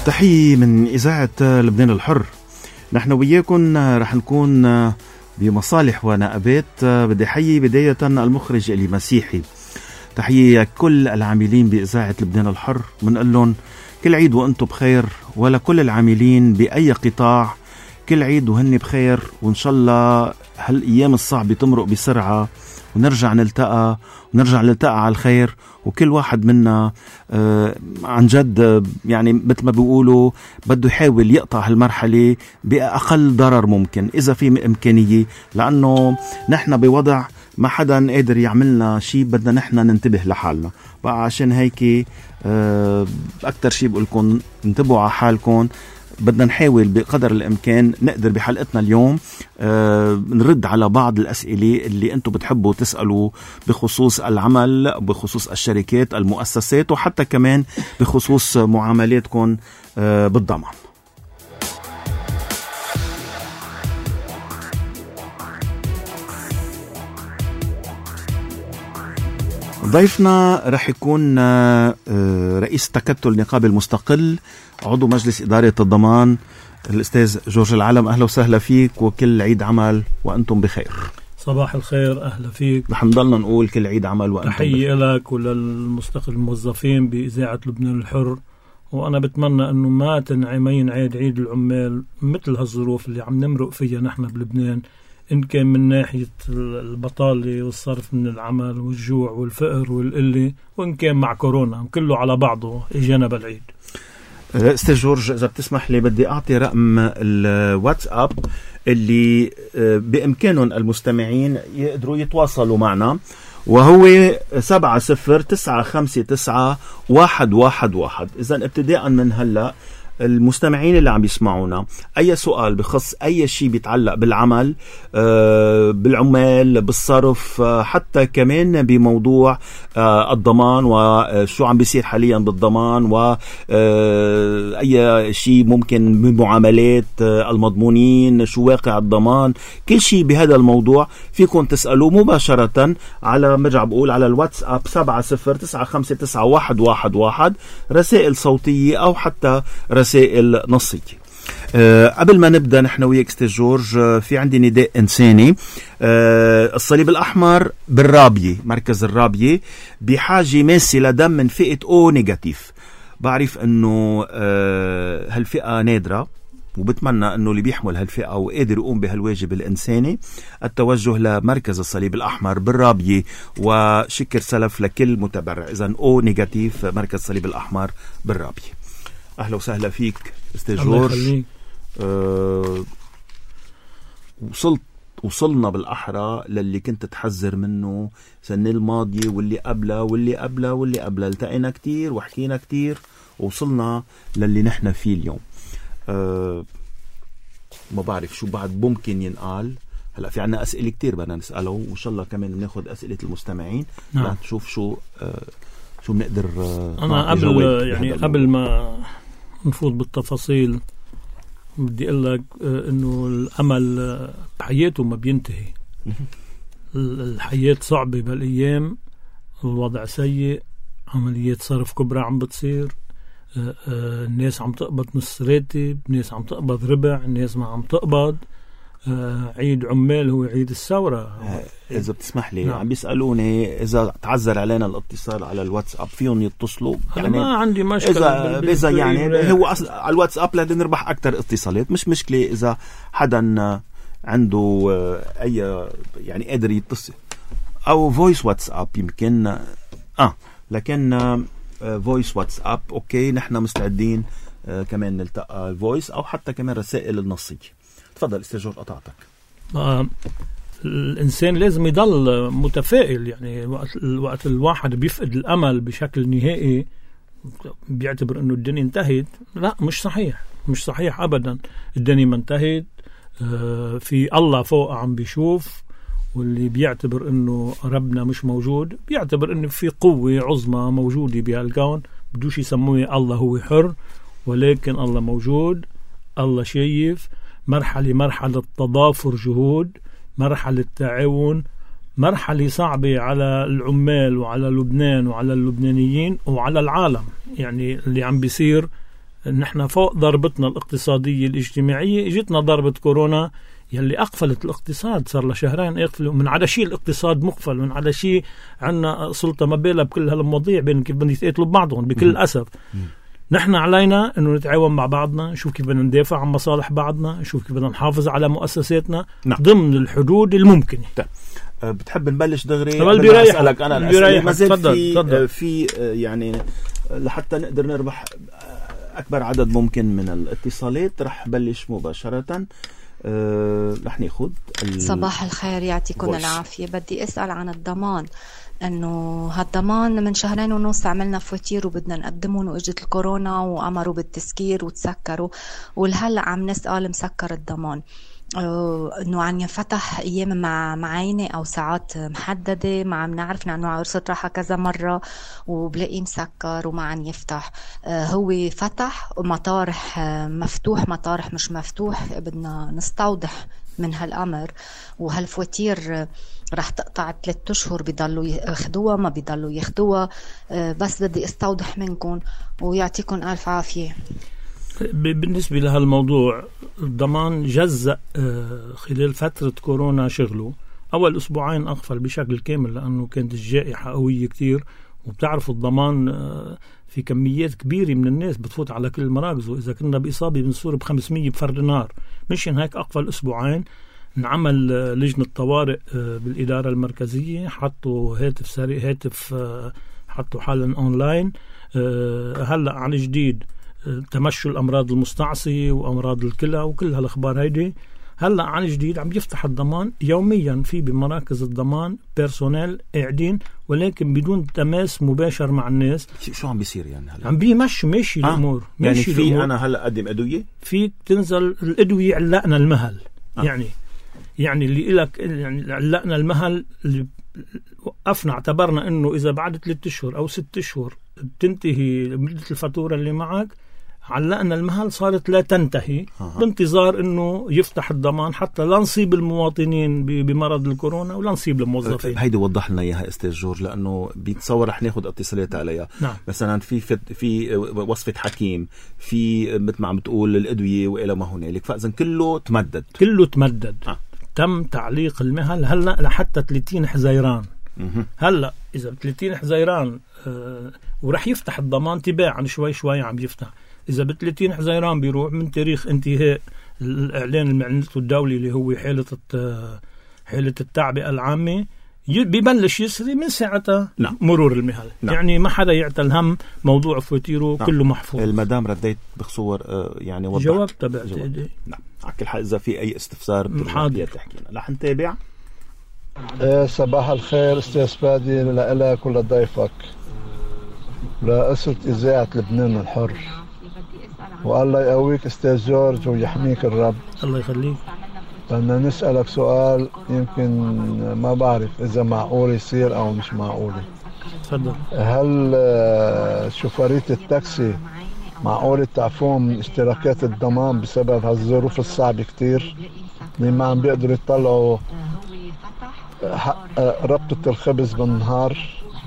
تحية من إذاعة لبنان الحر. نحن وياكم رح نكون بمصالح ونقابات. بدي حيي بداية المخرج إلي مسيحي. تحية كل العاملين بإذاعة لبنان الحر، منقول لهم كل عيد وأنتم بخير، ولا كل العاملين بأي قطاع كل عيد وهن بخير، وإن شاء الله هالأيام الصعبة تمرق بسرعة ونرجع نلتقى على الخير، وكل واحد منا عن جد يعني مثل ما بيقولوا بده يحاول يقطع هالمرحلة بأقل ضرر ممكن إذا في إمكانية، لأنه نحن بوضع ما حدا قادر يعملنا شيء، بدنا نحن ننتبه لحالنا بقى. عشان هيك أكتر شيء بقولكم انتبهوا على حالكم. بدنا نحاول بقدر الإمكان نقدر بحلقتنا اليوم نرد على بعض الأسئلة اللي أنتم بتحبوا تسألوا بخصوص العمل، بخصوص الشركات، المؤسسات، وحتى كمان بخصوص معاملاتكم بالضمان. ضيفنا رح يكون رئيس تكتل نقابة المستقل، عضو مجلس إدارة الضمان، الأستاذ جورج العلم. أهلا وسهلا فيك، وكل عيد عمل وأنتم بخير. صباح الخير، أهلا فيك. رح نضلنا نقول كل عيد عمل وأنتم بخير. تحية لك وللمستقل الموظفين بإذاعة لبنان الحر، وأنا بتمنى أنه ما تنعمين عيد العمال مثل هالظروف اللي عم نمرق فيها نحن بلبنان، إن كان من ناحية البطالة والصرف من العمل والجوع والفقر والقلة، وإن كان مع كورونا كله على بعضه إجانا بالعيد. أستاذ جورج، إذا بتسمح لي بدي أعطي رقم الواتساب اللي بإمكانهم المستمعين يقدروا يتواصلوا معنا، وهو 70959111. إذن ابتداء من هلأ المستمعين اللي عم يسمعونا أي سؤال بخص أي شيء بيتعلق بالعمل، بالعمال، بالصرف، حتى كمان بموضوع الضمان وشو عم بيصير حاليا بالضمان، وأي شيء ممكن بمعاملات المضمونين، شو واقع الضمان، كل شيء بهذا الموضوع فيكم تسألوا مباشرة على مرجع بقول على الواتساب 70959111، رسائل صوتية أو حتى رسائل نصية. قبل ما نبدأ نحن وياك أستاذ جورج، في عندي نداء إنساني. الصليب الأحمر بالرابية، مركز الرابية، بحاجة ماسة لدم من فئة O نيجاتيف. بعرف أنه هالفئة نادرة، وبتمنى أنه اللي بيحمل هالفئة وقادر يقوم بهالواجب الإنساني التوجه لمركز الصليب الأحمر بالرابية، وشكر سلف لكل متبرع. إذن O نيجاتيف، مركز الصليب الأحمر بالرابية. أهلا وسهلا فيك أستاذ جورج. وصلنا بالأحرى للي كنت تحذر منه سنة الماضية واللي قبلها. التقينا كتير وحكينا كتير، ووصلنا للي نحن فيه اليوم. ما بعرف شو بعد ممكن ينقال. هلأ في عنا أسئلة كتير بدنا نسأله، وإن شاء الله كمان بناخد أسئلة المستمعين. نعم. نشوف شو بنقدر. أنا قبل ما نفوت بالتفاصيل بدي أقول لك إنه الأمل بحياته ما بينتهي. الحياة صعبة بالأيام، الوضع سيء، عمليات صرف كبرى عم بتصير، الناس عم تقبض نص راتب، الناس عم تقبض ربع، الناس ما عم تقبض. عيد عمال هو عيد الثورة. إذا بتسمح لي، عم بيسألوني إذا تعذر علينا الاتصال على الواتساب فيهم يتصلوا. يعني ما عندي مشكلة إذا يعني هو على الواتساب لازم نربح أكتر اتصالات، مش مشكلة إذا حدا عنده أي يعني قادر يتصل، أو فويس واتساب يمكن. لكن فويس واتساب أوكي، نحن مستعدين كمان نلتقى الفويس أو حتى كمان رسائل النصية. تفضل أستاذ جورج، قطعتك. الإنسان لازم يضل متفائل. يعني وقت الواحد بيفقد الأمل بشكل نهائي بيعتبر أنه الدنيا انتهت. لا، مش صحيح أبدا. الدنيا ما انتهت. في الله فوق عم بيشوف، واللي بيعتبر أنه ربنا مش موجود بيعتبر أنه في قوة عظمى موجودة بهالكون، بدوش يسموه الله، هو حر، ولكن الله موجود، الله شايف. مرحلة تضافر جهود، مرحلة تعاون، مرحلة صعبة على العمال وعلى لبنان وعلى اللبنانيين وعلى العالم. يعني اللي عم بيصير نحن فوق ضربتنا الاقتصادية الاجتماعية اجتنا ضربة كورونا يلي أقفلت الاقتصاد. صار له شهرين يقفلوا من على شيء، الاقتصاد مقفل من على شيء. عنا سلطة مبالة بكل هالمواضيع بين كيف بدهم يتقاتلوا ببعضهم بكل الأسف. نحن علينا انه نتعاون مع بعضنا، نشوف كيف بدنا ندافع عن مصالح بعضنا، نشوف كيف بدنا نحافظ على مؤسساتنا ضمن الحدود الممكنة. بتحب نبلش دغري؟ بيريح أسألك أنا الأسئلة ما زال في يعني لحتى نقدر نربح أكبر عدد ممكن من الاتصالات. رح بلش مباشرة. رح ناخد صباح الخير، يعطيكم العافية. بدي أسأل عن الضمان، انه هالضمان من 2.5 شهر عملنا فواتير وبدنا نقدمهم واجت الكورونا وامروا بالتسكير وتسكروا، والهلا عم نسأل مسكر الضمان انه عم ينفتح ايام مع معاينه او ساعات محدده، ما عم نعرف انه عرست راحه كذا مره وبلاقي مسكر وما عم يفتح. هو فتح مطارح مفتوح مطارح مش مفتوح، بدنا نستوضح من هالامر. وهالفواتير رح تقطع 3 أشهر، بيضلوا ياخدوها ما بيضلوا ياخدوها؟ بس بدي استوضح منكم ويعطيكم ألف عافية. بالنسبة لهالموضوع، الضمان جزء خلال فترة كورونا شغله. أول أسبوعين أغفل بشكل كامل لأنه كانت الجائحة قوية كتير، وبتعرفوا الضمان في كميات كبيرة من الناس بتفوت على كل المراكز، وإذا كنا بإصابة بنصور ب500 بفرد نار. مشان هيك أغفل أسبوعين نعمل لجنة طوارئ بالإدارة المركزية، حطوا هاتف حطوا حالا أونلاين. هلأ عن جديد تمشوا الأمراض المستعصية وأمراض الكلى وكل هالأخبار هيدي. هلأ عن جديد عم يفتح الضمان يوميا في بمراكز الضمان بيرسونيل قاعدين، ولكن بدون تماس مباشر مع الناس. شو عم بيصير يعني هلأ؟ عم ماشي الأمور. يعني في الأمور. أنا هلأ أقدم أدوية، في تنزل الأدوية علقنا المهل. يعني اللي إلك يعني علقنا المهل، اللي وقفنا اعتبرنا إنه إذا بعد 3 أشهر أو 6 أشهر بتنتهي مدة الفاتورة اللي معك، علقنا المهل صارت لا تنتهي بانتظار انه يفتح الضمان حتى لا نصيب المواطنين بمرض الكورونا ولا نصيب الموظفين. هيدي وضح لنا اياها استاذ جورج، لانه بيتصور رح ناخذ اتصالات عليها. نعم. مثلا في وصفة حكيم، في مثل ما عم بتقول الادويه والى ما هنالك، فاذا كله تمدد. تم تعليق المهل هلا لحتى 30 حزيران. هلا اذا 30 حزيران ورح يفتح الضمان تباعا شوي عم يفتح. إذا ب30 حزيران بيروح من تاريخ انتهاء الإعلان المعنته الدولي اللي هو حالة التعبئة العامة، بيبلش يسري من ساعتها. نعم. مرور المهل. نعم. يعني ما حدا يعتل هم موضوع فواتيره. نعم. كله محفوظ. المدام رديت بخصور يعني وضحت. جواب تبعت. نعم. على كل حال إذا في أي استفسار حاضر تحكينا. رح نتابع. صباح الخير أستاذ فادي، لك ولضيفك، لقصة إذاعة لبنان الحر، والله يقويك أستاذ جورج ويحميك الرب. الله يخليك. بدنا نسألك سؤال يمكن ما بعرف إذا معقول يصير أو مش معقول. تفضل. هل شوفرية التاكسي معقول تعفوهم من اشتراكات الضمان بسبب هالظروف الصعبة كتير، اللي ما عم بيقدروا يطلعوا ربطة الخبز بالنهار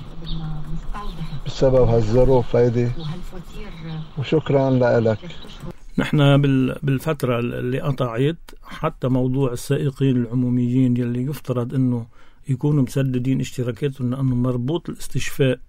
بسبب هالظروف هيدي؟ وشكرا لك. نحن بالفترة اللي قطعت حتى موضوع السائقين العموميين يلي يفترض انه يكونوا مسددين اشتراكاتهم لانه مربوط الاستشفاء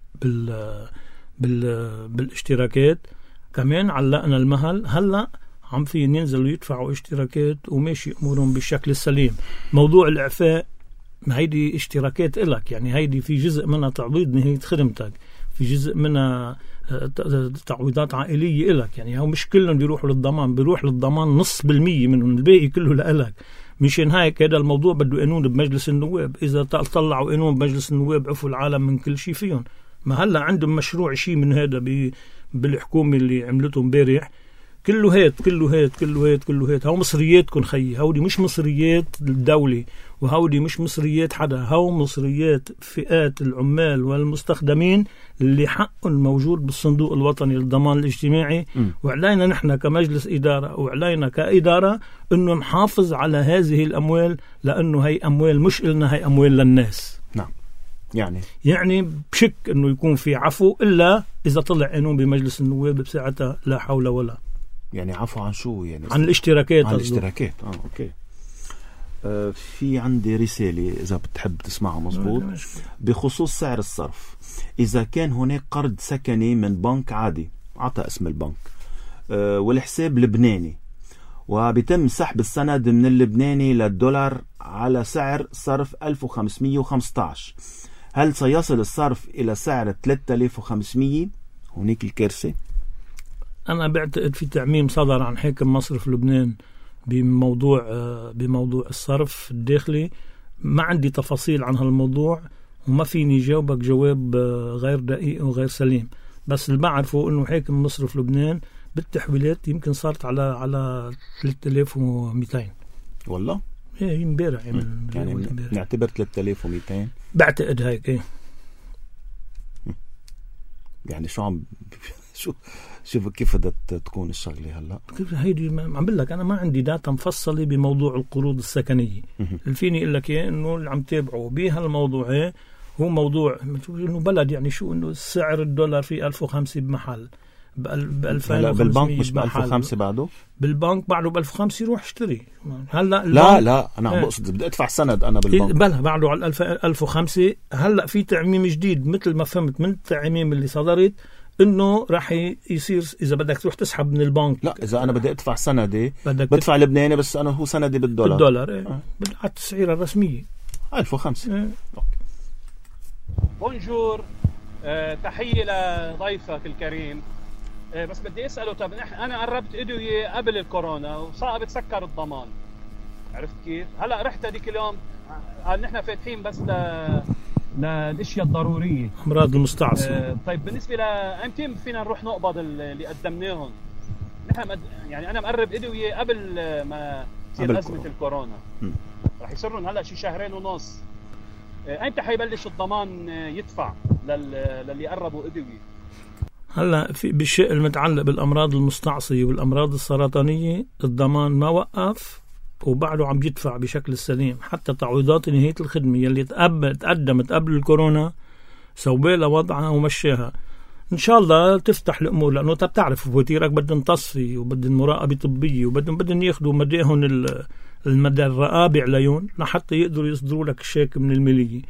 بالاشتراكات، كمان علقنا المهل. هلا عم في ينزلوا يدفعوا اشتراكات وماشي امورهم بالشكل السليم. موضوع الاعفاء، ما هيدي اشتراكات إلك، يعني هيدي في جزء منها تعويض نهاية خدمتك، في جزء منها تعويضات عائلية إلك. يعني هو مش كلهم بيروحوا للضمان، بيروح للضمان 0.5% منهم، الباقي كله لإلك. مشان هيك هذا الموضوع بده قانون بمجلس النواب. إذا طلعوا قانون بمجلس النواب عفوا العالم من كل شيء فيهم. ما هلا عندهم مشروع شيء من هذا بالحكومة اللي عملته امبارح، كله هات. هاو مصرياتكم خيي، هودي مش مصريات الدولة، وهودي مش مصريات حدا، هاو مصريات فئات العمال والمستخدمين اللي حقهم موجود بالصندوق الوطني للضمان الاجتماعي. وعلينا نحن كمجلس إدارة وعلينا كإدارة إنه نحافظ على هذه الأموال، لأنه هي أموال مش إلنا، هي أموال للناس. نعم. يعني بشك إنه يكون في عفو إلا إذا طلع قانون بمجلس النواب، بساعتها لا حول ولا يعني عفوا عن شو يعني؟ عن الاشتراكات. عن الاشتراكات. اوكي. في عندي رسالة إذا بتحب تسمعها مزبوط بخصوص سعر الصرف. إذا كان هناك قرض سكني من بنك عادي، عطى اسم البنك، والحساب لبناني، وبيتم سحب السند من اللبناني للدولار على سعر صرف 1515، هل سيصل الصرف إلى سعر 3500؟ هناك الكارثة. أنا بعتقد في تعميم صدر عن حاكم مصرف لبنان بموضوع الصرف الداخلي. ما عندي تفاصيل عن هالموضوع وما فيني جاوبك جواب غير دقيق وغير سليم، بس اللي بعرفه إنه حاكم مصرف لبنان بالتحويلات يمكن صارت على 3200. والله ايه امبارح يعني نعتبر 3200 بعتقد هيك. ايه يعني شو عم شوف كيف بدها تكون الشغله هلا. هيدي عم بقول لك انا ما عندي داتا مفصله بموضوع القروض السكنيه. اللي فيني اقول لك اياه انه اللي عم تابعه بهالموضوع هو موضوع انه بلد، يعني شو انه سعر الدولار في 1005 بمحل، ب 2500 بالبنك مش ب 1005 بعده؟ بالبنك بعده ب 1005 يروح اشتري. هلا لا انا عم بقصد بدي ادفع سند انا بالبنك. بلا بعده على 1005. هلا في تعميم جديد مثل ما فهمت من التعميم اللي صدرت انه راح يصير اذا بدك تروح تسحب من البنك. لا اذا انا بدي ادفع سندي بدفع لبناني، بس انا هو سندي بالدولار. على التسعيره الرسميه 1005. بونجور، تحيه لضيفك الكريم. بس بدي اساله، طب انا قربت ادويه قبل الكورونا وصعب تسكر الضمان، عرفت كيف؟ هلا رحت هذيك اليوم قال نحن فاتحين بس للاشياء الضروريه، امراض المستعصيه. طيب بالنسبه امتى فينا نروح نقبض اللي قدمناهم؟ نحن يعني انا مقرب ادويه قبل ما تصير ازمه الكورونا. رح يصيرون هلا شي 2.5 شهر. امتى حيبلش الضمان يدفع للي قربوا ادويه؟ هلا في بالشيء المتعلق بالامراض المستعصيه والامراض السرطانيه الضمان ما وقف وبعده عم يدفع بشكل سليم. حتى تعويضات نهايه الخدمه اللي تقدمت قبل الكورونا سوى لها وضعها ومشيها. ان شاء الله تفتح الامور، لانه بتعرف فواتيرك بدهم تصفي وبدهم مراقبه طبيه وبدهم ياخذوا مداهم المدى الرقابي عليهم لحتى يقدروا يصدروا لك الشيك من الماليه.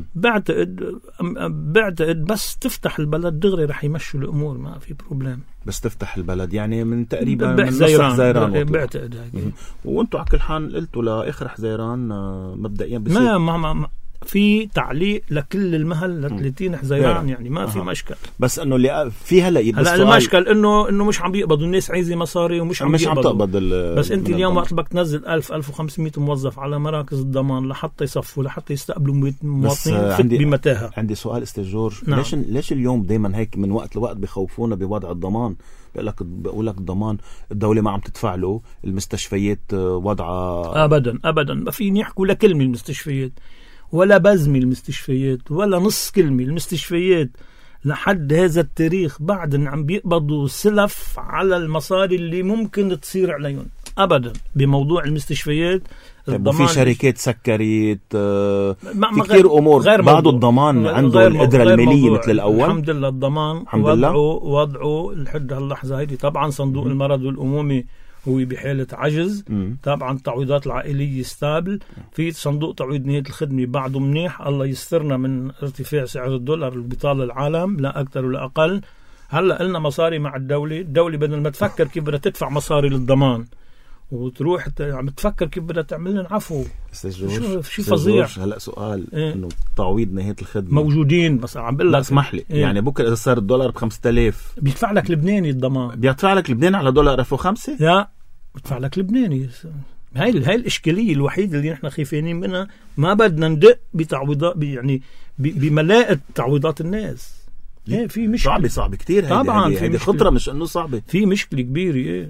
بعتقد بس تفتح البلد دغري رح يمشوا الامور، ما في بروبليم. بس تفتح البلد يعني من تقريبا من نص حزيران بعتقد هيك. وانتم على كل حال قلتوا لاخر حزيران مبدئيا بصير ما في تعليق لكل المهل ل 30 حزيران، يعني ما في مشكل. بس انه اللي في هلا المشكل انه مش عم بيقبضوا الناس، عايزه مصاري ومش عم تقبض. بس انت اليوم وقت بدك تنزل 1500 موظف على مراكز الضمان لحتى يصفوا لحتى يستقبلوا مواطنين بمتاهه. عندي سؤال استاذ جورج. نعم. ليش اليوم دائما هيك من وقت لوقت بخوفونا بوضع الضمان؟ بقول لك الضمان الدولة ما عم تدفع له، المستشفيات وضعها ابدا ما فيني يحكوا لكلمه المستشفيات ولا بزمي المستشفيات ولا نص كلمة. المستشفيات لحد هذا التاريخ بعد عم بيقبضوا سلف على المصاري اللي ممكن تصير عليهم. أبدا بموضوع المستشفيات وفي شركات سكرت في كثير أمور بعد الضمان عنده القدرة المالية مثل الأول. الحمد لله الضمان وضعه لحد هاللحظة هيدي. طبعا صندوق المرض والأمومي هو بحالة عجز. طبعا التعويضات العائلية ستابل. في صندوق تعويض نهاية الخدمة بعده منيح، الله يسترنا من ارتفاع سعر الدولار اللي بيطال العالم لا أكثر ولا أقل. هلأ قلنا مصاري مع الدولة بدل ما تفكر كيف بدها تدفع مصاري للضمان وتروح عم تفكر كيف بدها تعمل لنا عفو. شو فظيع. هلا سؤال انه تعويض نهاية الخدمة موجودين، بس عم بقول لك اسمح لي يعني بكره اذا صار الدولار ب5000 بيدفع لك لبناني الضمان. بيدفع لك لبناني على دولار 1005؟ لا بيدفع لك لبناني. هاي الاشكاليه الوحيده اللي نحن خايفين منها. ما بدنا ندق بتعويضات يعني بملاءه تعويضات الناس. في مشكله صعبه كتير. طبعا هيدي خطره، مش انه صعبه، في مشكله كبيره.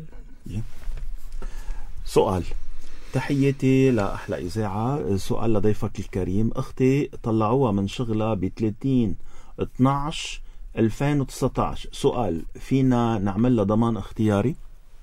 سؤال. تحياتي لأحلى إذاعة. سؤال لضيفك الكريم. أختي طلعوها من شغلها ب30/12/2019. سؤال، فينا نعمل لها ضمان اختياري؟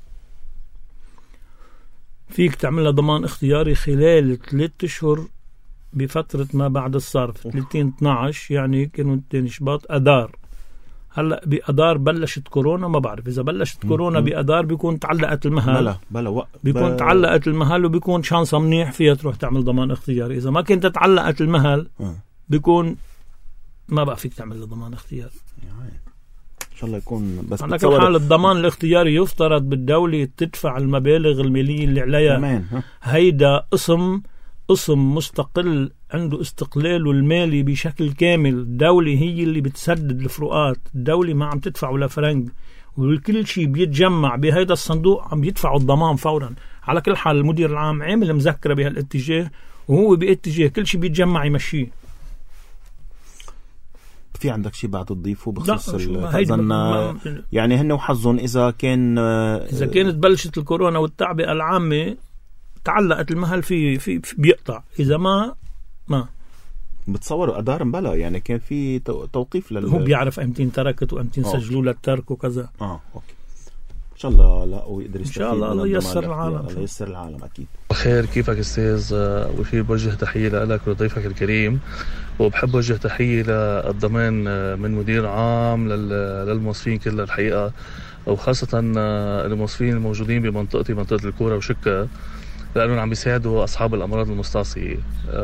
فيك تعمل لها ضمان اختياري خلال 3 أشهر بفترة ما بعد الصرف. 30/12 يعني كانوا 2 شباط أدار هلا بأدار بلشت كورونا، ما بعرف إذا بلشت كورونا بأدار بيكون تعلقت المهل، بيكون تعلقت المهل وبيكون شانسها منيح فيها تروح تعمل ضمان اختياري. إذا ما كنت تعلقت المهل بيكون ما بقى فيك تعمل ضمان اختياري. إن شاء الله يكون. بس على كل حال الضمان الاختياري يفترض بالدولة تدفع المبالغ المالية اللي عليها. هيدا قسم مستقل عنده استقلاله المالي بشكل كامل. الدولة هي اللي بتسدد الفروقات، الدولة ما عم تدفع ولا فرنك، وكل شيء بيتجمع بهيدا الصندوق عم يدفعوا الضمان فورا. على كل حال المدير العام عامل مذكرة بهالاتجاه، وهو باتجاه كل شيء بيتجمع يمشيه. في عندك شيء بعد تضيفه بخصوص يعني هن وحظهم إذا كانت بلشت الكورونا والتعبئة العامة تعلقت المهل في بيقطع، إذا ما بتصوروا أدار مبلا يعني كان في توقيف هو بيعرف أمتين تركت وأمتين سجلوا للترك وكذا. أوكي. إن شاء الله لا ويقدر يستفيد. إن شاء الله ييسر العالم. الله ييسر العالم أكيد. بخير، كيفك أستاذ؟ وفي بوجه تحية لك ولضيفك الكريم، وبحب وجه تحية للضمان من مدير عام للموظفين كلها الحقيقة، وخاصة الموظفين الموجودين بمنطقتي، منطقة الكورة وشكا، لأنهم عم بيساعدوا أصحاب الأمراض المستعصية،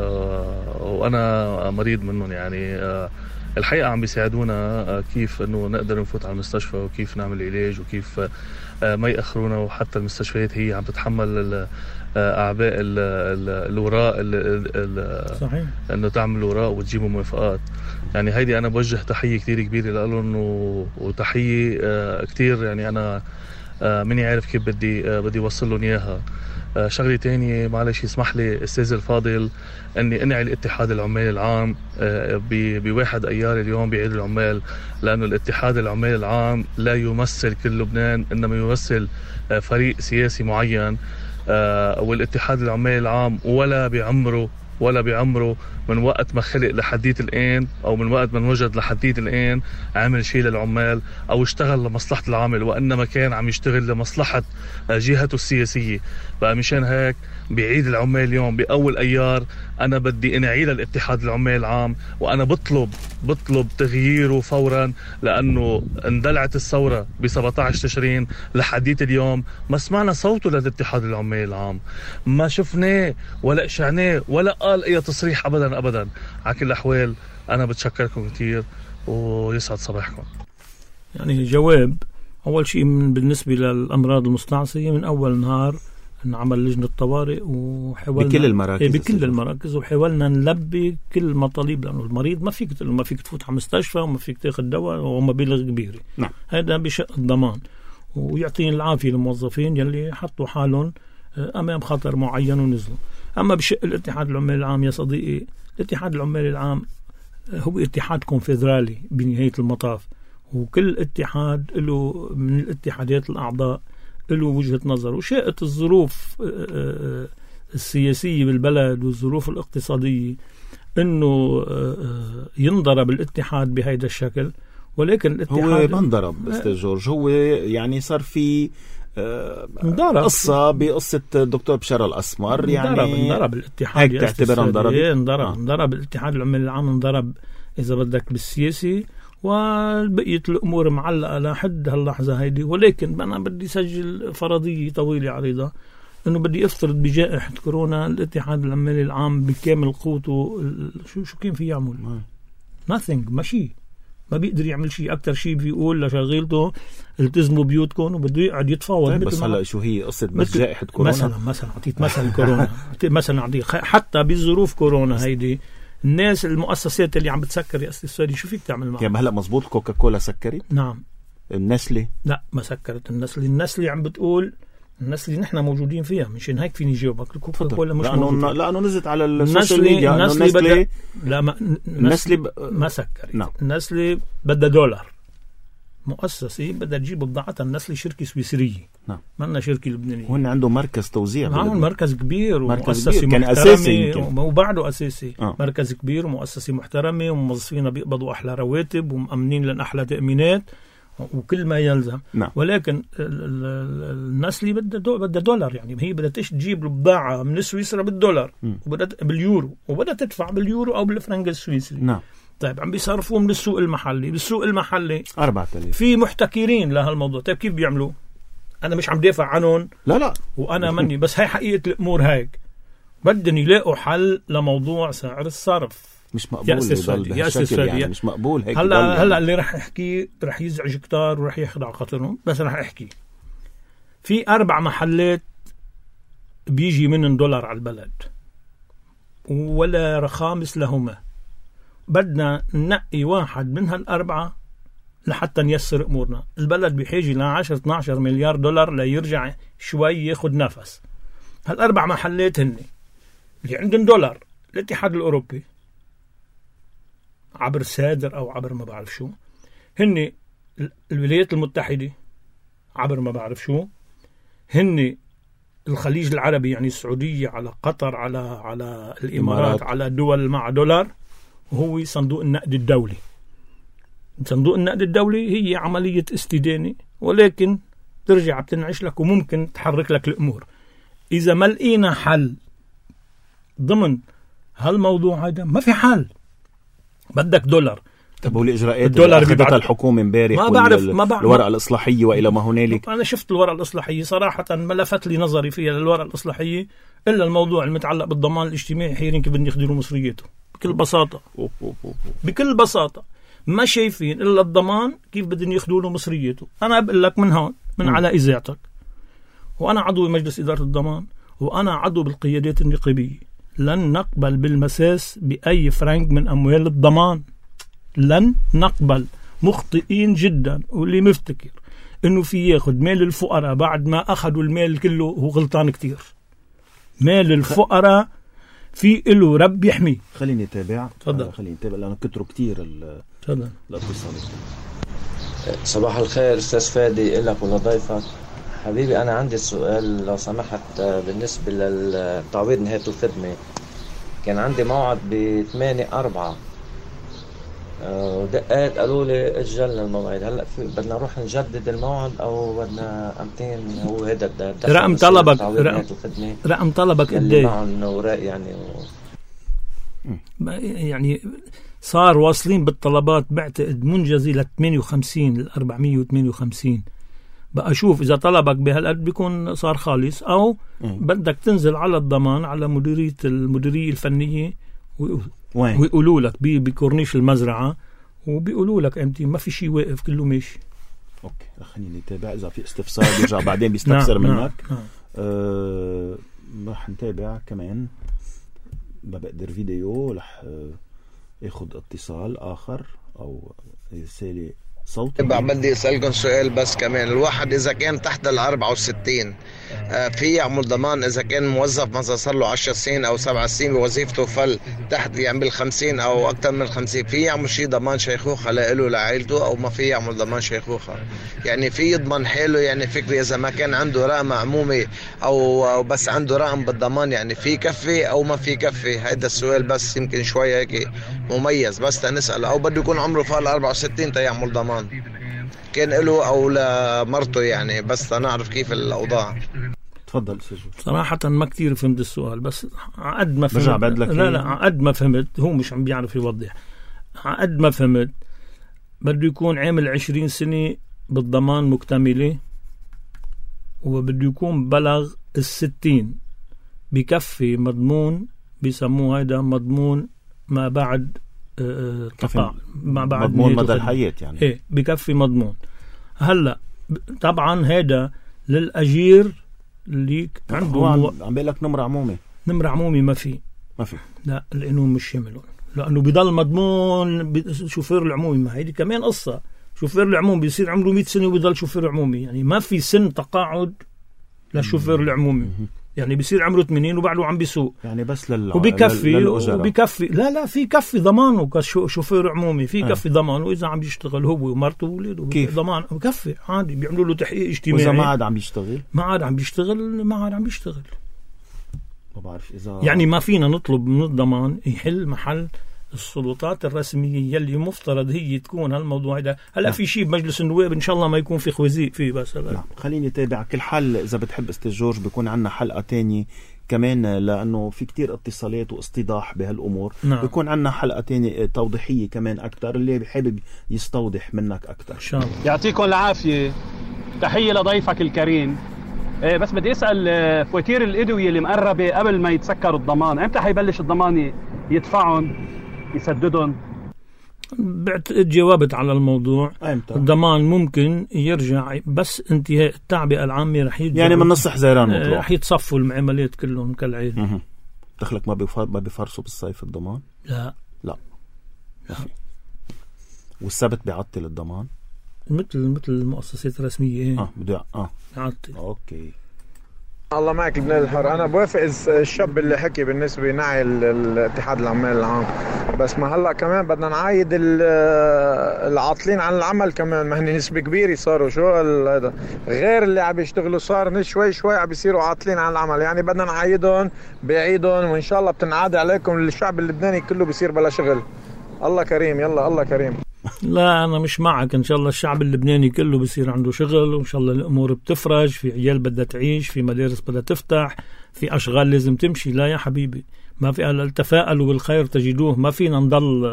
وأنا مريض منهم. يعني الحقيقة عم بيساعدونا كيف أنه نقدر نفوت على المستشفى، وكيف نعمل علاج، وكيف ما يأخرونا. وحتى المستشفيات هي عم تتحمل أعباء الوراء، صحيح، أنه تعمل وراء وتجيبوا موافقات. يعني هيدي أنا بوجه تحية كتير كبيرة لهم، وتحية كتير يعني أنا مني عارف كيف بدي وصل لهم إياها. شغلة تانية معلش يسمح لي أستاذ الفاضل أني أنعي الاتحاد العمال العام بواحد أيار اليوم بعيد العمال، لأنه الاتحاد العمال العام لا يمثل كل لبنان، إنما يمثل فريق سياسي معين. والاتحاد العمال العام ولا بعمره من وقت ما خلق لحديت الآن، أو من وقت ما وجد لحديت الآن عمل شيء للعمال أو اشتغل لمصلحة العامل، وإنما كان عم يشتغل لمصلحة جهته السياسية. بقى مشان هيك بعيد العمال اليوم بأول أيار أنا بدي أنعي للاتحاد العمال العام، وأنا بطلب تغييره فورا، لأنه اندلعت الثورة ب17 تشرين لحديت اليوم ما سمعنا صوته للاتحاد العمال العام، ما شفناه ولا اشعناه ولا قال أي تصريح أبدا. على كل الأحوال أنا بتشكركم كتير ويسعد صباحكم. يعني جواب أول شيء بالنسبة للأمراض المستعصية، من أول نهار نعمل لجنة طوارئ وحاولنا بكل المراكز وحاولنا نلبي كل المطالب، لأنه المريض ما فيك تقول ما فيك تفوت على مستشفى وما فيك تاخذ دواء ومبالغ كبيرة. نعم. هذا بشأن الضمان، ويعطيني العافية للموظفين يلي حطوا حالهم أمام خطر معين ونزلوا. أما بشأن الاتحاد العمال العام يا صديقي، الاتحاد العمال العام هو اتحاد كونفدرالي بنهاية المطاف، وكل اتحاد له من الاتحادات الأعضاء له وجهة نظر، وشاءت الظروف السياسية بالبلد والظروف الاقتصادية انه ينضرب الاتحاد بهذا الشكل. ولكن الاتحاد هو ما انضرب استاذ جورج، هو يعني صار في قصة بقصة الدكتور بشار الأسمر، يعني انضرب الاتحاد، هيك تعتبر انضرب الاتحاد العمال العام، انضرب إذا بدك بالسياسي، وبقية الأمور معلقة لحد هاللحظة هيدي. ولكن أنا بدي سجل فرضية طويلة عريضة إنه بدي أفترض بجائحة كورونا الاتحاد العمال العام بكامل قوته شو كان في يعمل؟ nothing، ماشي، ما بيقدر يعمل شيء. أكتر شيء بيقول لشغيلته التزموا بيوتكم، وبده يقعد يتفاوض. طيب بس هلا شو هي قصة بس جائحة كورونا؟ مثلا أعطيت مثل كورونا مثلا أعطيك حتى بظروف كورونا هيدي الناس المؤسسات اللي عم بتسكر يا أستاذ سوري شو فيك تعمل معها؟ يعني هلا مزبوط كوكاكولا سكرت؟ نعم. النسلي؟ لا ما سكرت. النسلي عم بتقول النسلي نحن موجودين فيها، مشان هيك فيني جاوبك. الكوكاكولا مش موجودة لأنه نزلت على السوشيال ميديا. النسلي ما سكرت. نعم. النسلي بدها دولار، مؤسسة بدها تجيب بضاعتها. النسلي شركة سويسرية، نعم، منا شركة لبنانية، وهن عنده مركز توزيع. نعم، مركز كبير ومؤسسة كان أساسي وبعده أساسي. مركز كبير ومؤسسة محترمة، وموظفين بيقبضوا أحلى رواتب ومأمنين لن أحلى تأمينات وكل ما يلزم. نعم. ولكن النسلي بدها دولار، يعني هي بدها تجيب البضاعة من سويسرا بالدولار وبدها باليورو، وبدها تدفع باليورو أو بالفرنك السويسري. نعم. طيب عم بيصرفوه من السوق المحلي. بالسوق المحلي 4000 في محتكرين لهالموضوع. طيب كيف بيعملوا؟ أنا مش عم دافع عنهم، لا وأنا مني، بس هاي حقيقة الأمور. هيك بدهم يلاقوا حل لموضوع سعر الصرف. مش مقبول يضل بهالشكل، يعني مش مقبول هيك. هلا اللي رح احكي رح يزعج كتار ورح يخدع خاطرهم، بس رح احكي في 4 محلات بيجي منهم دولار على البلد ولا رخامس لهما. بدنا ننقي واحد من هال4 لحتى نيسر امورنا. البلد بحاجه ل 10-12 مليار دولار ليرجع شوي ياخد نفس. هال4 محلات هن اللي عندهم دولار: الاتحاد الاوروبي عبر سادر او عبر ما بعرف شو، هن الولايات المتحده عبر ما بعرف شو، هن الخليج العربي يعني السعوديه على قطر على الامارات على دول مع دولار، وهو صندوق النقد الدولي. صندوق النقد الدولي هي عمليه استدانه، ولكن ترجع بتنعش لك وممكن تحرك لك الامور. اذا ما لقينا حل ضمن هالموضوع هذا ما في حل. بدك دولار. طب والاجراءات اللي اخذتها الحكومه امبارح الورقه الاصلاحيه والى ما هنالك؟ انا شفت الورقه الاصلاحيه صراحه ما لفت لي نظري فيها الورقه الاصلاحيه الا الموضوع المتعلق بالضمان الاجتماعي. حيرين كيف بدهم يخدروا مصرياته بكل بساطه. بكل بساطه ما شايفين الا الضمان كيف بدهم ياخذوا له مصريته. انا بقول لك من هون من على اذاعتك، وانا عضو مجلس اداره الضمان، وانا عضو بالقيادات النقابيه، لن نقبل بالمساس باي فرنك من اموال الضمان. لن نقبل. مخطئين جدا. واللي مفتكر انه في ياخد مال الفقراء بعد ما اخذوا المال كله هو غلطان كتير. مال الفقراء في له رب يحمي. خليني اتابع. تفضل. خليني اتابع لانه كتروا كتير الاتصالات. صباح الخير استاذ فادي لك ولضيفك. حبيبي انا عندي سؤال لو سمحت بالنسبه للتعويض نهايه الخدمه. كان عندي موعد ب8/4 ودقات قالوا لي اجلنا الموعد. هلا بدنا نروح نجدد الموعد او بدنا امتين؟ هو هذا رقم طلبك رقم طلبك قديش؟ معهم اوراق يعني صار واصلين بالطلبات بعتقد منجزه ل 58 ل 458. بقى شوف اذا طلبك بهالقد بيكون صار خالص، او بدك تنزل على الضمان على المديريه الفنيه ويقولوا لك بكورنيش المزرعه وبيقولوا لك امتى ما في شيء واقف كله ماشي. اوكي خليني نتابع اذا في استفسار بيرجع بعدين بيستفسر منك. رح نتابع كمان. ما بقدر فيديو رح اخذ اتصال اخر او رساله صوتي. بدي اسالكم سؤال بس كمان. الواحد اذا كان تحت 64 في يعمل ضمان اذا كان موظف مثلا صار له 10 سنين او 7 سنين بوظيفته فل تحت يعمل 50 او اكثر من 50 في يعمل شيء ضمان شيخوخه له لعائلته او ما في يعمل ضمان شيخوخه؟ يعني في يضمن حاله؟ يعني فكري اذا ما كان عنده رقم عمومي او بس عنده رقم بالضمان يعني في كفي او ما في كفي؟ هذا السؤال بس يمكن شوي هيك مميز بس تنسال. او بده يكون عمره فال 64 تيعمل ضمان كان له او لمرته يعني، بس نعرف كيف الاوضاع. تفضل سجل. صراحة ما كتير فهمت السؤال، بس عقد ما فهمت. لا عقد ما فهمت. هو مش عم بيعرف يوضح. عقد ما فهمت بده يكون عامل 20 سنة بالضمان مكتملة، وبده يكون بلغ 60 بكفي مضمون. بيسموه هذا مضمون ما بعد ما بعد مضمون مدى الحياة يعني. ايه بكفي مضمون. هلا طبعا هذا للأجير اللي عنده عم بقول لك نمرة عمومي ما في لا، لأنه مش شاملون، لأنه بيضل مضمون شوفير العمومي. ما هيدي كمان قصة. شوفير العمومي بيصير عمره 100 سنة وبيضل شوفير عمومي، يعني ما في سن تقاعد للشوفير العمومي. يعني بيصير عمره 80 وبعده عم بيسوق يعني بس وبكفي لا في كفي ضمانه كشوفير عمومي. في كفي ضمانه إذا عم يشتغل هو ومرته وولاده ضمان وكفي عادي. بيعملوا له تحقيق اجتماعي. وإذا ما عاد عم يشتغل ما بعرف إذا يعني ما فينا نطلب من الضمان يحل محل السلطات الرسمية يلي مفترض هي تكون هالموضوع هذا. هلا في شيء بمجلس النواب إن شاء الله ما يكون في خوازيق فيه بس. خليني تابع كل حل. إذا بتحب استاذ جورج بيكون عنا حلقة تانية كمان لأنه في كتير اتصالات واستيضاح بهالأمور. نعم. بيكون عندنا حلقة تانية توضيحية كمان أكتر اللي بحابب يستوضح منك أكتر. إن شاء الله. يعطيكم العافية. تحية لضيفك الكريم. بس بدي أسأل فواتير الأدوية اللي مقربة قبل ما يتسكروا الضمان، امتى حيبلش الضمان يدفعهم يسددهم؟ جاوبت على الموضوع. أمتى؟ الضمان ممكن يرجع بس انتهاء التعبئة العامة رح يرجع، يعني من نص حزيران مطلوب رح يتصفوا المعاملات كلهم كالعادة. دخلك ما بيفرسوا بالصيف الضمان؟ لا ما في. والسبت بيعطل الضمان مثل المؤسسات الرسمية. بده يعطل. اوكي. الله معك ابن الحر. انا بوافق الشاب اللي حكي بالنسبه نعي الاتحاد العمال العام، بس ما هلا كمان بدنا نعايد العاطلين عن العمل كمان، ما هن نسبه كبيره صاروا شو هذا غير اللي عم يشتغلوا، صار شوي شوي عم بيصيروا عاطلين عن العمل، يعني بدنا نعايدهم بعيدهم، وان شاء الله بتنعاد عليكم الشعب اللبناني كله بيصير بلا شغل. الله كريم. يلا الله كريم. لا أنا مش معك. إن شاء الله الشعب اللبناني كله بيصير عنده شغل، وإن شاء الله الأمور بتفرج، في عيال بدها تعيش، في مدارس بدها تفتح، في أشغال لازم تمشي. لا يا حبيبي، ما في. تفاءلوا بالخير تجدوه، ما فينا نضل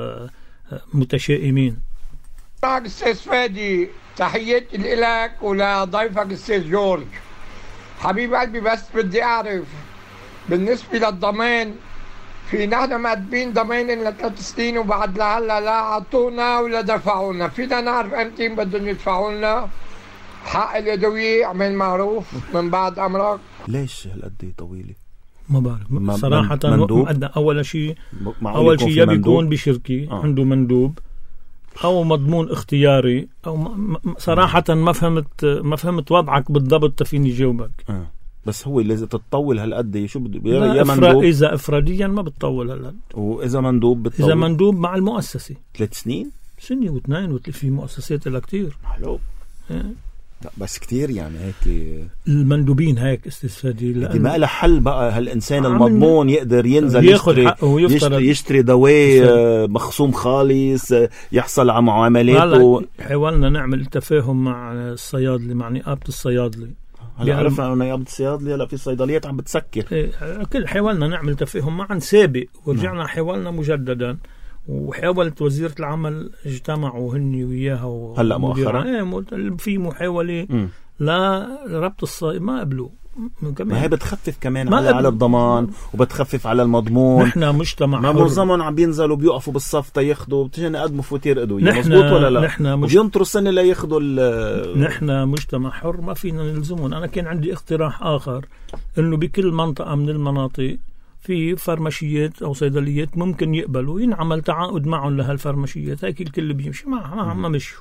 متشائمين. معك أستاذ فادي، تحياتي لك ولضيفك أستاذ جورج. حبيب قلبي، بس بدي أعرف بالنسبة للضمان، في نحن مقدمين ضمان لنا 3 سنين وبعد لهلا لا عطونا ولا دفعونا. فينا نعرف امتى بدهم يدفعوا لنا حق الادويه؟ اعمل معروف من بعد امرك. ليش هالقد طويله؟ ما بعرف صراحه. اول شيء يا بيكون بشركه عنده مندوب او مضمون اختياري، او صراحه ما فهمت وضعك بالضبط تفيني جاوبك. بس هو اللي تتطول هالقد شو يا مندوب؟ إذا إفراديا ما بتطول هالقد، وإذا مندوب بتطول. إذا مندوب مع المؤسسة 3 سنين، سنة و2 في مؤسسات لها كتير. حلو. لا بس كتير يعني هيك المندوبين هيك استفادي، ما له حل بقى. هالإنسان المضمون يقدر ينزل يشتري دواء مخصوم خالص، يحصل على معاملاته. حاولنا نعمل تفاهم مع الصيادلي، مع نقابة الصيادلي. هلا عرفنا انه نقابة الصيادلة هلا في صيدليات عم بتسكر. كل حاولنا نعمل تفاهم معا سابق، ورجعنا حاولنا مجددا، وحاولت وزيرة العمل اجتمعوا هني وياها هلا مؤخرا في محاولة لا ربط ما قبلوا. ما هي بتخفف كمان على الضمان، وبتخفف على المضمون. نحن مجتمع ما معظمهم عم بينزلوا بيوقفوا بالصف تياخدوا، بتجينا يقدموا فواتير ادويه مزبوط ولا لا؟ نحن بينطروا السنه لياخدوا. نحن مجتمع حر، ما فينا نلزمهم. انا كان عندي اقتراح اخر، انه بكل منطقه من المناطق في فرماشيات او صيدليات ممكن يقبلوا، ينعمل تعاقد معهم لهالفرماشيات، هيك الكل بيمشي معها. ما مشوا.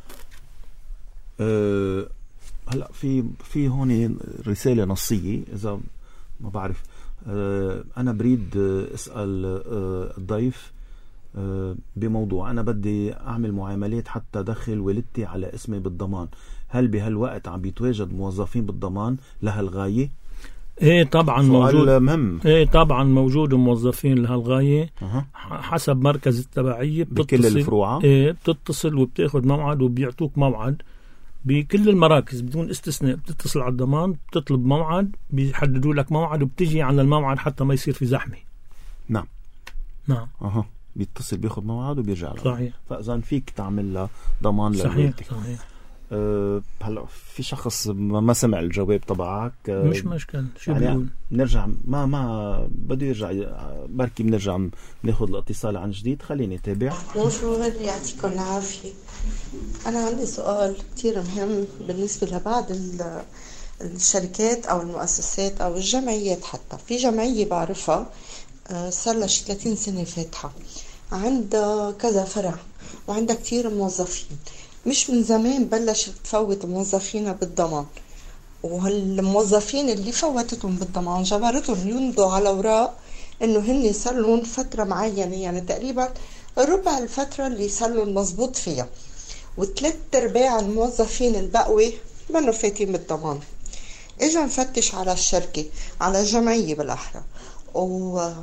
هلا في هون رسالة نصية، إذا ما بعرف. أنا بريد أسأل الضيف بموضوع. أنا بدي أعمل معاملات حتى دخل والدتي على اسمي بالضمان. هل بهالوقت عم بيتواجد موظفين بالضمان لهالغاية؟ ايه طبعا موجود. مهم. ايه طبعا موجود موظفين لهالغاية. حسب مركز التبعية بكل الفروع. ايه بتتصل وبتاخد موعد وبيعطوك موعد بكل المراكز بدون استثناء. بتتصل على الضمان، بتطلب موعد، بيحددوا لك موعد، وبتجي على الموعد حتى ما يصير في زحمة. نعم. بيتصل بياخد موعد وبيرجع له. صحيح. فإذا فيك تعمل له ضمان لوالدتك. صحيح. هلا في شخص ما سمع الجواب تبعك. مش مشكل. شو يعني بيقول؟ نرجع ما بده يرجع، بركي بنرجع ناخذ الاتصال عن جديد. خليني اتابع. بونجور، يعطيكم العافية. أنا عندي سؤال كتير مهم بالنسبة لبعض الشركات أو المؤسسات أو الجمعيات. حتى في جمعية بعرفها صار لها 30 سنة فاتحة، عندها كذا فرع وعندها كتير موظفين. مش من زمان بلشت تفوت موظفينها بالضمان، وهالموظفين اللي فوتتهم بالضمان جبرتهم يمضوا على اوراق انه هن صار لهم فتره معينه، يعني تقريبا ربع الفتره اللي صار لهم مزبوط فيها، و3/4 الموظفين البقوي منو فاتين بالضمان. اجا نفتش على الشركه، على الجمعيه بالاحرى، واكيد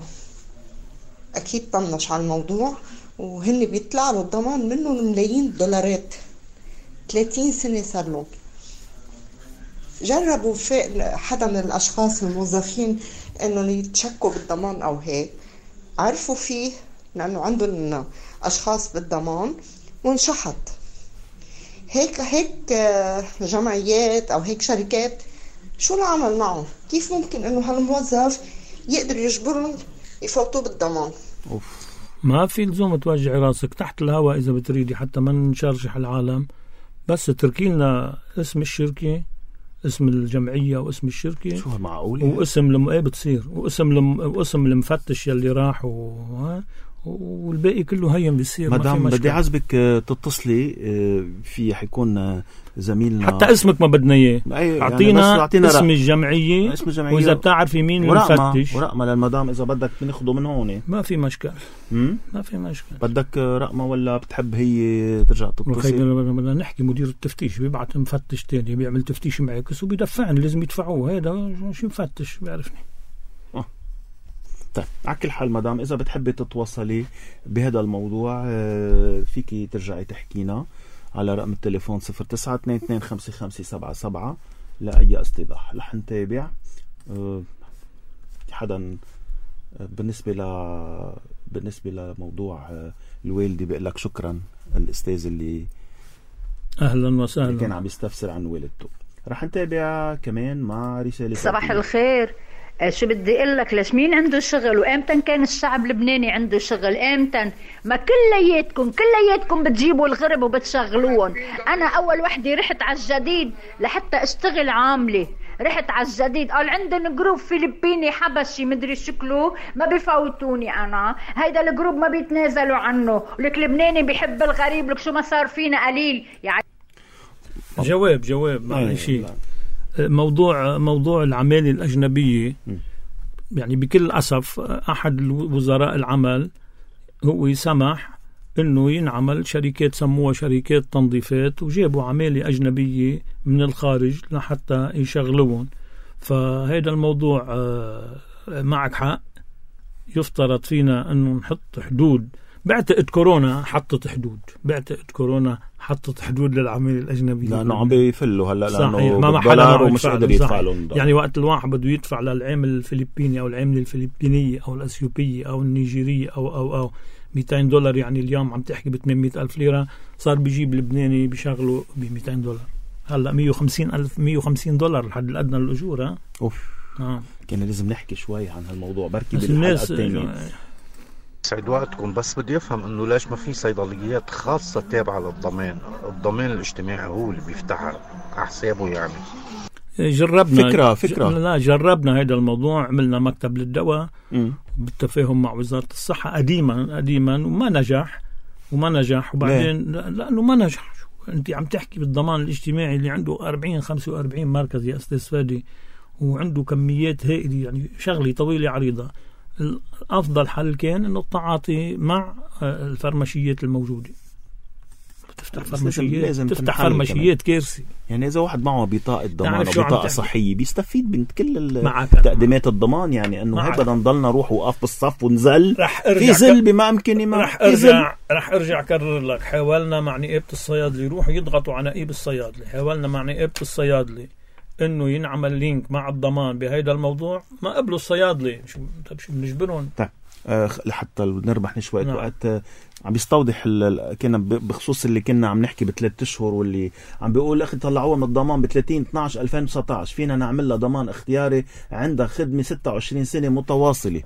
طنش على الموضوع، وهن بيطلع له الضمان منهم ملايين الدولارات. 30 سنة صار لهم. جربوا حدا من الأشخاص الموظفين انه يتشكوا بالضمان او هيك عرفوا فيه لانه عندهم اشخاص بالضمان وانشحط. هيك جمعيات او هيك شركات شو العمل معه؟ كيف ممكن انه هالموظف يقدر يجبرهم يفوتوا بالضمان؟ ما في لزوم توجعي راسك تحت الهواء اذا بتريدي، حتى ما نشرشح العالم، بس تركي لنا اسم الشركه، اسم الجمعيه واسم الشركه. شو معقول؟ واسم ايه بتصير، واسم المفتش يلي راح والباقي كله هين بيصير. مدام بدي عزبك تتصلي، في حيكون زميلنا حتى اسمك ما بدنا اياه، اعطينا يعني اسم الجمعيه واذا بتعرفي مين المفتش ورقمه للمدام اذا بدك بناخده من هون. ما في مشكل. ما في مشكل. بدك رقمه ولا بتحب هي ترجع تتصل؟ بدنا نحكي مدير التفتيش بيبعت مفتش تاني بيعمل تفتيش معاكس وبيدفعني، لازم يدفعوه. هذا شو مفتش بيعرفني. طيب على كل حال مدام اذا بتحبي تتواصلي بهذا الموضوع فيكي ترجعي تحكينا على رقم التليفون 09225577 لاي استيضاح. رح نتابع حدا بالنسبه لموضوع الوالدي. بقول لك شكرا الاستاذ اللي اهلا وسهلا اللي كان عم يستفسر عن والدته. رح نتابع كمان مع رساله. صباح الخير. شو بدي اقول لك، ليش مين عنده شغل؟ وامتى كان الشعب اللبناني عنده شغل؟ امتى؟ ما كلياتكم بتجيبوا الغرب وبتشغلوهم. انا اول وحده رحت على الجديد لحتى اشتغل عامله، رحت على الجديد قال عندن جروب فلبيني حبشي مدري شكله ما بفوتوني. انا هيدا الجروب ما بيتنازلوا عنه، لك لبناني بيحب الغريب، لك شو ما صار فينا قليل يعني. جواب معلش. موضوع العمالة الأجنبية، يعني بكل أسف أحد وزراء العمل هو سمح إنه ينعمل شركات سموها شركات تنظيفات، وجابوا عمالة أجنبية من الخارج لحتى يشغلون. فهذا الموضوع معك حق، يفترض فينا إنه نحط حدود. بعتقد كورونا حطت حدود للعمالة الأجنبية لأنه عم بيفلوا هلا لأنه بالدولار ومش قادر يدفع لهم. يعني وقت الواحد بده يدفع للعامل الفلبيني أو العاملة الفلبينية أو الأثيوبية أو النيجيرية أو $200، يعني اليوم عم تحكي ب800,000 ليرة، صار بيجيب لبناني بيشغله $200. هلا $150 الحد الأدنى للأجور. كان لازم نحكي شوي عن هالموضوع بركي بالحلقة الثانية. سعد وقتكم، بس بدي افهم انه ليش ما في صيدليات خاصة تابعة للضمان؟ الضمان الاجتماعي هو اللي بيفتحها على حسابه يعني. جربنا فكرة. لا جربنا هذا الموضوع، عملنا مكتب للدواء بالتفاهم مع وزارة الصحة قديما وما نجح وبعدين لأنه ما نجح. انت عم تحكي بالضمان الاجتماعي اللي عنده 40-45 مركز يا أستاذ فادي، وعنده كميات هائلة، يعني شغلة طويلة عريضة. الأفضل حل كان إنه التعاطي مع الفرماشيات الموجودة. تفتح فرماشيات كارثة. يعني إذا واحد معه بطاقة ضمان أو بطاقة صحية بيستفيد من كل تقديمات الضمان، يعني إنه هيك بدنا نضلنا نروح وقف بالصف ونزل في زل بما أمكني. رح أرجع كرر لك. حاولنا مع نقابة الصيادلة يروحوا يضغطوا على نقيب الصيادلة، حاولنا مع نقابة الصيادلة انه ينعمل لينك مع الضمان بهيدا الموضوع، ما قبلوا الصيادلة. شو بنجبرهم؟ طيب لحتى نربح شوية وقت. عم بيستوضح كنا بخصوص اللي كنا عم نحكي ب3 أشهر، واللي عم بيقول اخي طلعوها من الضمان ب30/12/2019 فينا نعمل لها ضمان اختياري عندها خدمة 26 سنة متواصلة.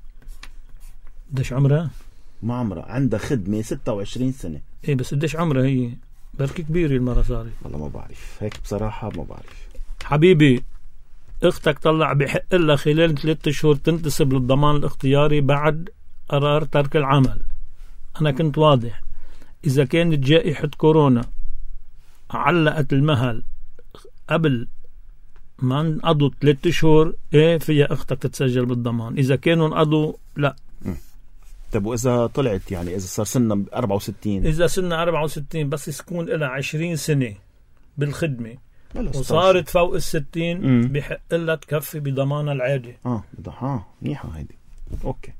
قديش عمرها؟ ما عمرها، عندها خدمة 26 سنة. ايه بس قديش عمرها هي؟ بركي كبيرة المرة صارت. والله ما بعرف، هيك بصراحة ما بعرف. حبيبي اختك طلع بحق لها خلال 3 أشهر تنتسب للضمان الاختياري بعد قرار ترك العمل. انا كنت واضح، اذا كانت جائحة كورونا علقت المهل قبل ما انقضوا 3 أشهر ايه فيها اختك تتسجل بالضمان، اذا كانوا انقضوا لا. طب واذا طلعت، يعني اذا صار سنة 64، اذا سنة 64 بس يكون لها 20 سنة بالخدمة وصارت فوق 60 بحق لها تكفي بضمانها العادي. منيحة هيدي. اوكي.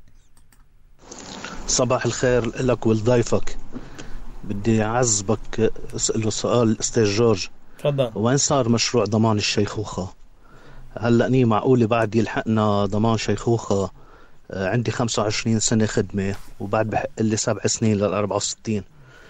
صباح الخير لك ولضيفك. بدي أعذبك اسأله سؤال الأستاذ جورج. تفضل. وين صار مشروع ضمان الشيخوخة؟ هلأ ني معقولة بعد يلحقنا ضمان شيخوخة؟ عندي 25 سنة خدمة وبعد بحق لي 7 سنين لل64.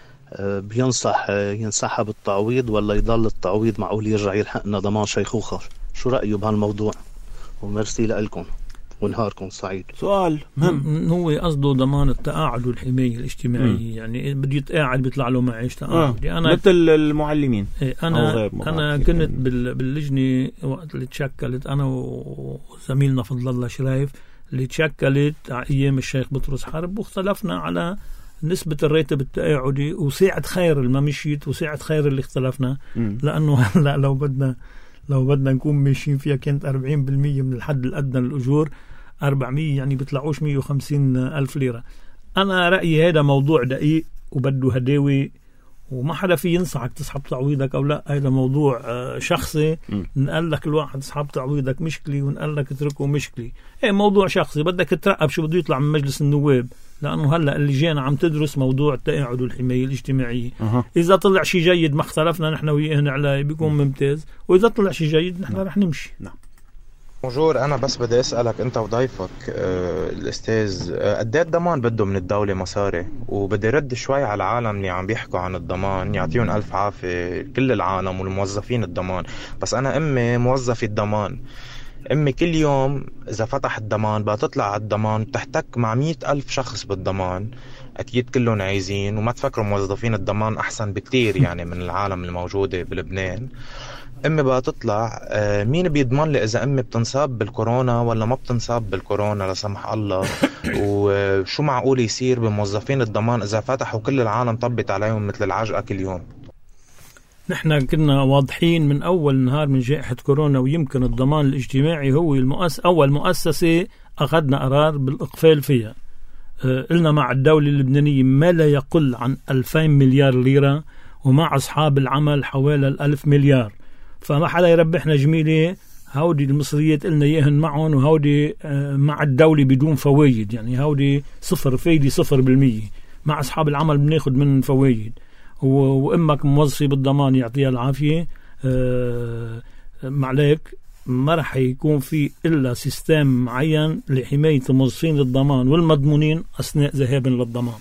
بينصح ينسحب التعويض ولا يضل التعويض معقول يرجع يلحقنا ضمان شيخوخة؟ شو رأيه بهالموضوع؟ وميرسي لكم ونهاركم سعيد. سؤال مهم. هو قصده ضمان التقاعد والحماية الاجتماعية. يعني بده يتقاعد بيطلع له معيش تقاعد. أنا مثل المعلمين. أنا كنت باللجنة وقت اللي تشكلت أنا وزميلنا فضل الله شرايف اللي تشكلت أيام الشيخ بطرس حرب، واختلفنا على نسبة الراتب التقاعدي وساعة خير اللي ما مشيت وساعة خير اللي اختلفنا. لأنه هلا لو بدنا نكون ماشيين فيها كانت 40% من الحد الأدنى للأجور 400، يعني بيطلعوش 150,000 ليرة. أنا رأيي هذا موضوع دقيق وبده هداوي، وما حدا في ينصحك تسحب تعويضك أو لا. هذا موضوع شخصي. نقال لك الواحد تسحب تعويضك مشكلي ونقال لك اتركه مشكلي. موضوع شخصي. بدك تراقب شو بده يطلع من مجلس النواب، لأنه هلأ اللجان عم تدرس موضوع التقاعد والحماية الاجتماعية. إذا طلع شيء جيد ما اختلفنا نحن وياه عليه بيكون ممتاز، وإذا طلع شيء جيد نحن رح نمشي. نعم. بونجور، أنا بس بدي أسألك أنت وضيفك الأستاذ قديه الضمان بده من الدولة مصاري؟ وبدي رد شوي على العالم اللي عم بيحكوا عن الضمان، يعطيهم ألف عافية كل العالم والموظفين الضمان. بس أنا أمي موظفة الضمان، أمي كل يوم إذا فتح الضمان بتطلع على الضمان بتحتك مع 100,000 شخص بالضمان، أكيد كلهم عايزين. وما تفكروا موظفين الضمان أحسن بكتير يعني من العالم الموجودة بلبنان. أمي بقى تطلع، مين بيضمن لي إذا أمي بتنصاب بالكورونا ولا ما بتنصاب بالكورونا لا سمح الله؟ وشو معقول يصير بموظفين الضمان إذا فتحوا كل العالم طبت عليهم مثل العجقة كل يوم؟ نحن كنا واضحين من أول نهار من جائحة كورونا، ويمكن الضمان الاجتماعي هو أول مؤسسة أخذنا قرار بالإقفال فيها. قلنا مع الدولة اللبنانية ما لا يقل عن 2000 مليار ليرة، ومع أصحاب العمل حوالي 1000 مليار. فما حدا يربحنا جميلة. هودي المصريات قلنا ياهن معهم، وهودي مع الدولة بدون فوايد، يعني هودي صفر فايدة 0%. مع أصحاب العمل بناخد من فوايد. وإمك موظفي بالضمان يعطيها العافية. معليك ما رح يكون في إلا سيستم معين لحماية موظفين الضمان والمضمونين أثناء ذهابهم للضمان.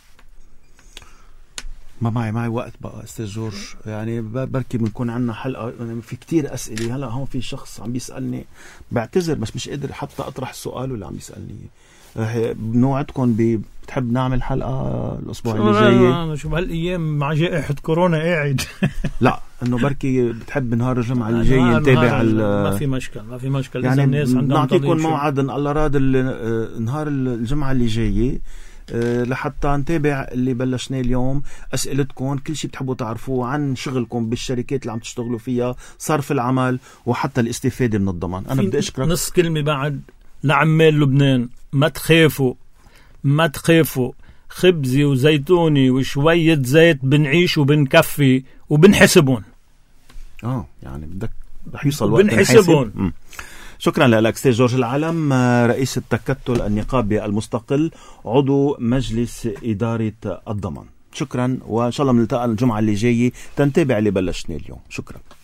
ما معي وقت بقى أستاذ جورج، يعني بركي بنكون عنا حلقة في كتير أسئلة. هلأ هون في شخص عم بيسألني، بعتذر بس مش قادر حتى أطرح السؤال اللي عم بيسألني. بنوعدكم بتحب نعمل حلقة الأسبوع اللي جاي؟ أنا شو بهالأيام مع جائحة كورونا قاعد. لا إنه بركي بتحب نهار الجمعة اللي جاي نتابع. ما في مشكل يعني الناس نعطيكم موعد إن الله راد نهار الجمعة اللي جاي لحتى نتابع اللي بلشناه اليوم. أسئلتكم، كل شيء بتحبوا تعرفوه عن شغلكم بالشركات اللي عم تشتغلوا فيها، صرف العمل، وحتى الاستفادة من الضمان. أنا بدي أشكرك. نص كلمة بعد لعمال لبنان، ما تخافوا. خبزي وزيتوني وشوية زيت بنعيش وبنكفي وبنحسبون. يعني بدك رح يوصل وقت بنحسبون. شكرا لك أستاذ جورج العلم، رئيس التكتل النقابي المستقل، عضو مجلس إدارة الضمان. شكرا، وإن شاء الله بنلتقى الجمعة اللي جاية تنتابع اللي بلشنا اليوم. شكرا.